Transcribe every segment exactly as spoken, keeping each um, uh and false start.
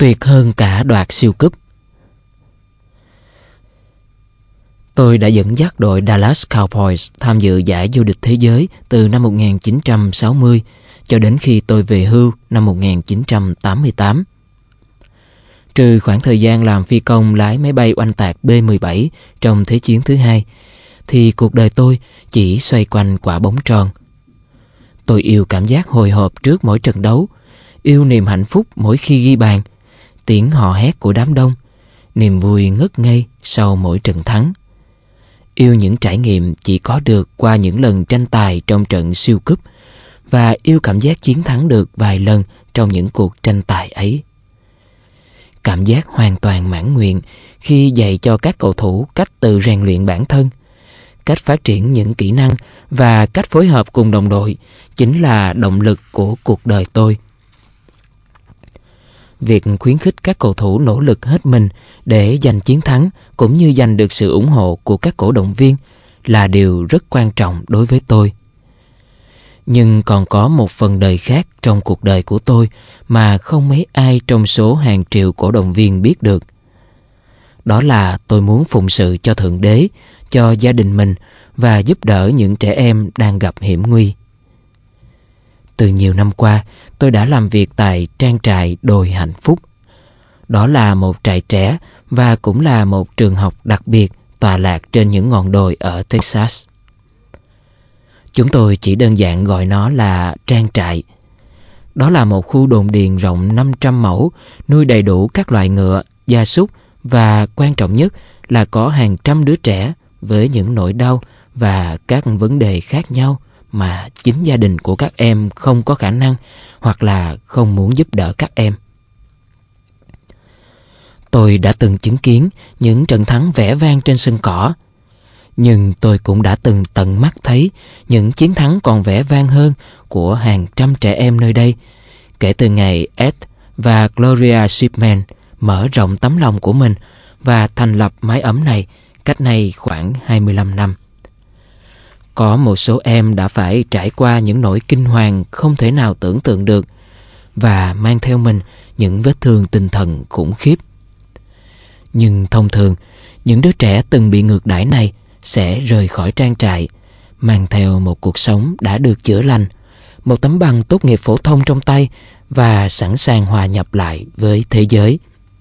tuyệt hơn cả đoạt siêu cúp. Tôi đã dẫn dắt đội Dallas Cowboys tham dự giải vô địch thế giới từ năm một nghìn chín trăm sáu mươi cho đến khi tôi về hưu năm một nghìn chín trăm tám mươi tám. Trừ khoảng thời gian làm phi công lái máy bay oanh tạc B mười bảy trong Thế chiến thứ hai, thì cuộc đời tôi chỉ xoay quanh quả bóng tròn. Tôi yêu cảm giác hồi hộp trước mỗi trận đấu, yêu niềm hạnh phúc mỗi khi ghi bàn, tiếng hò hét của đám đông, niềm vui ngất ngây sau mỗi trận thắng. Yêu những trải nghiệm chỉ có được qua những lần tranh tài trong trận siêu cúp, và yêu cảm giác chiến thắng được vài lần trong những cuộc tranh tài ấy. Cảm giác hoàn toàn mãn nguyện khi dạy cho các cầu thủ cách tự rèn luyện bản thân, cách phát triển những kỹ năng và cách phối hợp cùng đồng đội chính là động lực của cuộc đời tôi. Việc khuyến khích các cầu thủ nỗ lực hết mình để giành chiến thắng cũng như giành được sự ủng hộ của các cổ động viên là điều rất quan trọng đối với tôi. Nhưng còn có một phần đời khác trong cuộc đời của tôi mà không mấy ai trong số hàng triệu cổ động viên biết được. Đó là tôi muốn phụng sự cho Thượng Đế, cho gia đình mình và giúp đỡ những trẻ em đang gặp hiểm nguy. Từ nhiều năm qua, tôi đã làm việc tại trang trại Đồi Hạnh Phúc. Đó là một trại trẻ và cũng là một trường học đặc biệt tọa lạc trên những ngọn đồi ở Texas. Chúng tôi chỉ đơn giản gọi nó là trang trại. Đó là một khu đồn điền rộng năm trăm mẫu, nuôi đầy đủ các loài ngựa, gia súc và quan trọng nhất là có hàng trăm đứa trẻ với những nỗi đau và các vấn đề khác nhau mà chính gia đình của các em không có khả năng hoặc là không muốn giúp đỡ các em. Tôi đã từng chứng kiến những trận thắng vẻ vang trên sân cỏ, nhưng tôi cũng đã từng tận mắt thấy những chiến thắng còn vẻ vang hơn của hàng trăm trẻ em nơi đây, kể từ ngày Ed và Gloria Shipman mở rộng tấm lòng của mình và thành lập mái ấm này cách nay khoảng hai mươi lăm năm. Có một số em đã phải trải qua những nỗi kinh hoàng không thể nào tưởng tượng được và mang theo mình những vết thương tinh thần khủng khiếp. Nhưng thông thường, những đứa trẻ từng bị ngược đãi này sẽ rời khỏi trang trại, mang theo một cuộc sống đã được chữa lành, một tấm bằng tốt nghiệp phổ thông trong tay và sẵn sàng hòa nhập lại với thế giới.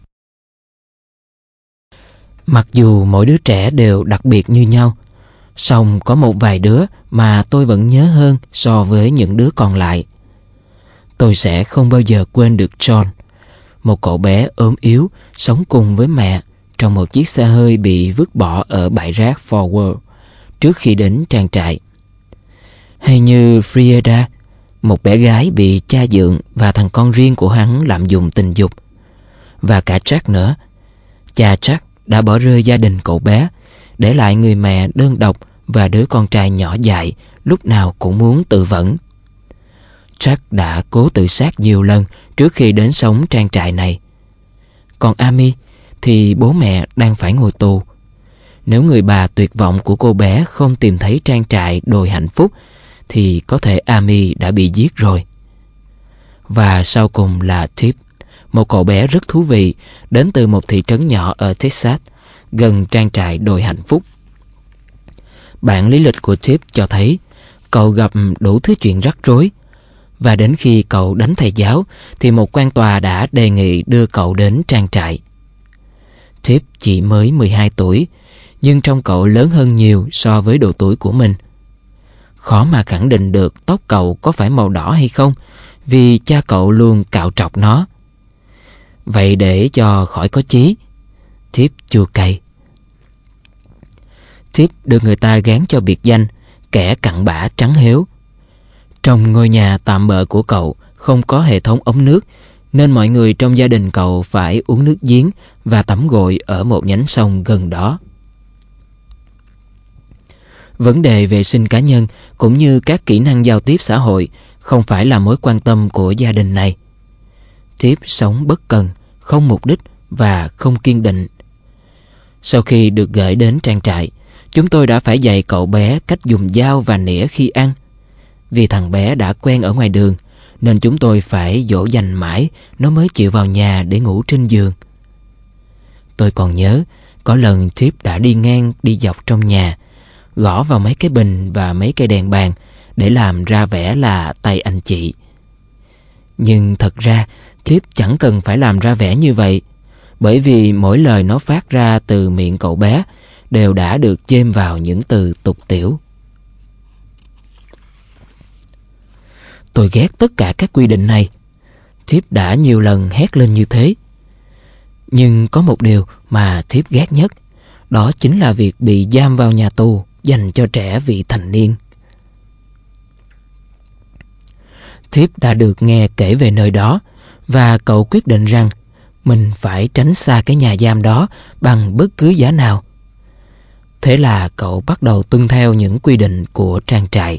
Mặc dù mỗi đứa trẻ đều đặc biệt như nhau, song có một vài đứa mà tôi vẫn nhớ hơn so với những đứa còn lại. Tôi sẽ không bao giờ quên được John, một cậu bé ốm yếu sống cùng với mẹ trong một chiếc xe hơi bị vứt bỏ ở bãi rác Forward trước khi đến trang trại. Hay như Frieda, một bé gái bị cha dượng và thằng con riêng của hắn lạm dụng tình dục. Và cả Jack nữa. Cha Jack đã bỏ rơi gia đình cậu bé, để lại người mẹ đơn độc và đứa con trai nhỏ dại lúc nào cũng muốn tự vẫn. Jack đã cố tự sát nhiều lần trước khi đến sống trang trại này. Còn Amy thì bố mẹ đang phải ngồi tù. Nếu người bà tuyệt vọng của cô bé không tìm thấy trang trại Đồi Hạnh Phúc thì có thể Amy đã bị giết rồi. Và sau cùng là Tip, một cậu bé rất thú vị đến từ một thị trấn nhỏ ở Texas gần trang trại Đồi Hạnh Phúc. Bản lý lịch của Tip cho thấy cậu gặp đủ thứ chuyện rắc rối, và đến khi cậu đánh thầy giáo thì một quan tòa đã đề nghị đưa cậu đến trang trại. Tip chỉ mới mười hai tuổi, nhưng trông cậu lớn hơn nhiều so với độ tuổi của mình. Khó mà khẳng định được tóc cậu có phải màu đỏ hay không, vì cha cậu luôn cạo trọc nó. Vậy để cho khỏi có chí, Tip chua cay. Tip được người ta gán cho biệt danh kẻ cặn bã trắng héo. Trong ngôi nhà tạm bợ của cậu không có hệ thống ống nước, nên mọi người trong gia đình cậu phải uống nước giếng và tắm gội ở một nhánh sông gần đó. Vấn đề vệ sinh cá nhân cũng như các kỹ năng giao tiếp xã hội không phải là mối quan tâm của gia đình này. Tip sống bất cần, không mục đích và không kiên định. Sau khi được gửi đến trang trại, chúng tôi đã phải dạy cậu bé cách dùng dao và nĩa khi ăn. Vì thằng bé đã quen ở ngoài đường, nên chúng tôi phải dỗ dành mãi nó mới chịu vào nhà để ngủ trên giường. Tôi còn nhớ có lần Tip đã đi ngang đi dọc trong nhà, gõ vào mấy cái bình và mấy cây đèn bàn để làm ra vẻ là tay anh chị. Nhưng thật ra Tip chẳng cần phải làm ra vẻ như vậy, bởi vì mỗi lời nó phát ra từ miệng cậu bé đều đã được chêm vào những từ tục tĩu. Tôi ghét tất cả các quy định này. Tip đã nhiều lần hét lên như thế. Nhưng có một điều mà Tip ghét nhất, đó chính là việc bị giam vào nhà tù dành cho trẻ vị thành niên. Tip đã được nghe kể về nơi đó, và cậu quyết định rằng mình phải tránh xa cái nhà giam đó bằng bất cứ giá nào. Thế là cậu bắt đầu tuân theo những quy định của trang trại.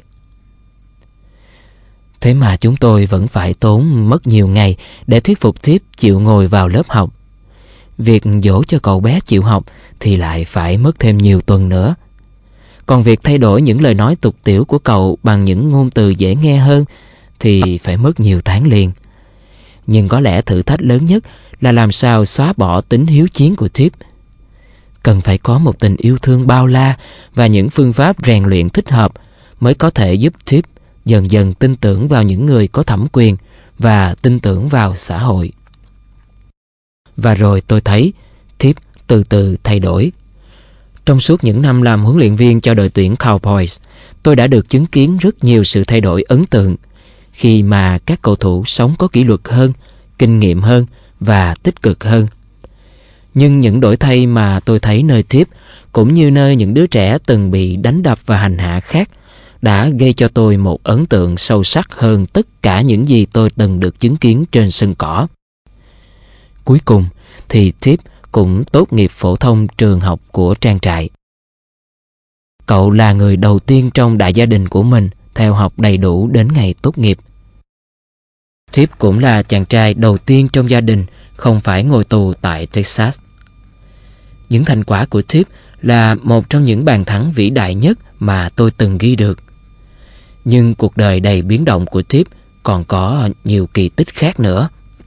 Thế mà chúng tôi vẫn phải tốn mất nhiều ngày để thuyết phục Tip chịu ngồi vào lớp học. Việc dỗ cho cậu bé chịu học thì lại phải mất thêm nhiều tuần nữa. Còn việc thay đổi những lời nói tục tĩu của cậu bằng những ngôn từ dễ nghe hơn thì phải mất nhiều tháng liền. Nhưng có lẽ thử thách lớn nhất là làm sao xóa bỏ tính hiếu chiến của Tip. Cần phải có một tình yêu thương bao la và những phương pháp rèn luyện thích hợp mới có thể giúp Tip dần dần tin tưởng vào những người có thẩm quyền và tin tưởng vào xã hội. Và rồi tôi thấy Tip từ từ thay đổi. Trong suốt những năm làm huấn luyện viên cho đội tuyển Cowboys, tôi đã được chứng kiến rất nhiều sự thay đổi ấn tượng khi mà các cầu thủ sống có kỷ luật hơn, kinh nghiệm hơn và tích cực hơn. Nhưng những đổi thay mà tôi thấy nơi Tip cũng như nơi những đứa trẻ từng bị đánh đập và hành hạ khác đã gây cho tôi một ấn tượng sâu sắc hơn tất cả những gì tôi từng được chứng kiến trên sân cỏ. Cuối cùng thì Tip cũng tốt nghiệp phổ thông trường học của trang trại. Cậu là người đầu tiên trong đại gia đình của mình theo học đầy đủ đến ngày tốt nghiệp. Tip cũng là chàng trai đầu tiên trong gia đình không phải ngồi tù tại Texas. Những thành quả của Tip là một trong những bàn thắng vĩ đại nhất mà tôi từng ghi được. Nhưng cuộc đời đầy biến động của Tip còn có nhiều kỳ tích khác nữa.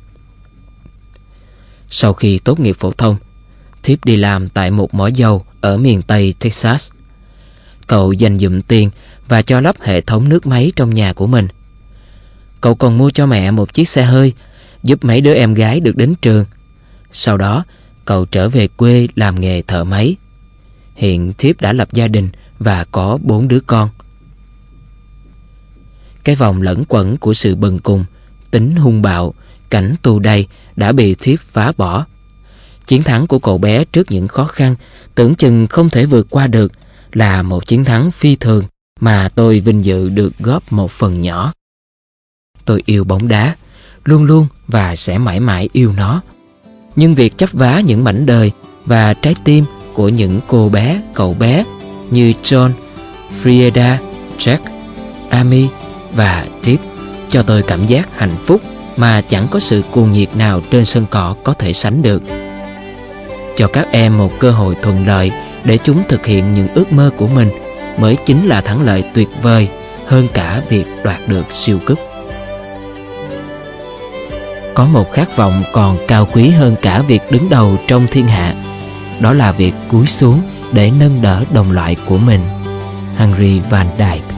Sau khi tốt nghiệp phổ thông, Tip đi làm tại một mỏ dầu ở miền Tây Texas. Cậu dành dụm tiền và cho lắp hệ thống nước máy trong nhà của mình. Cậu còn mua cho mẹ một chiếc xe hơi, giúp mấy đứa em gái được đến trường. Sau đó, cậu trở về quê làm nghề thợ máy. Hiện Tip đã lập gia đình và có bốn đứa con. Cái vòng lẫn quẩn của sự bần cùng, tính hung bạo, cảnh tù đầy đã bị Tip phá bỏ. Chiến thắng của cậu bé trước những khó khăn tưởng chừng không thể vượt qua được là một chiến thắng phi thường mà tôi vinh dự được góp một phần nhỏ. Tôi yêu bóng đá, luôn luôn và sẽ mãi mãi yêu nó. Nhưng việc chấp vá những mảnh đời và trái tim của những cô bé, cậu bé như John, Frieda, Jack, Amy và Tip cho tôi cảm giác hạnh phúc mà chẳng có sự cuồng nhiệt nào trên sân cỏ có thể sánh được. Cho các em một cơ hội thuận lợi để chúng thực hiện những ước mơ của mình mới chính là thắng lợi tuyệt vời hơn cả việc đoạt được siêu cúp. Có một khát vọng còn cao quý hơn cả việc đứng đầu trong thiên hạ, đó là việc cúi xuống để nâng đỡ đồng loại của mình. Henry Van Dyke.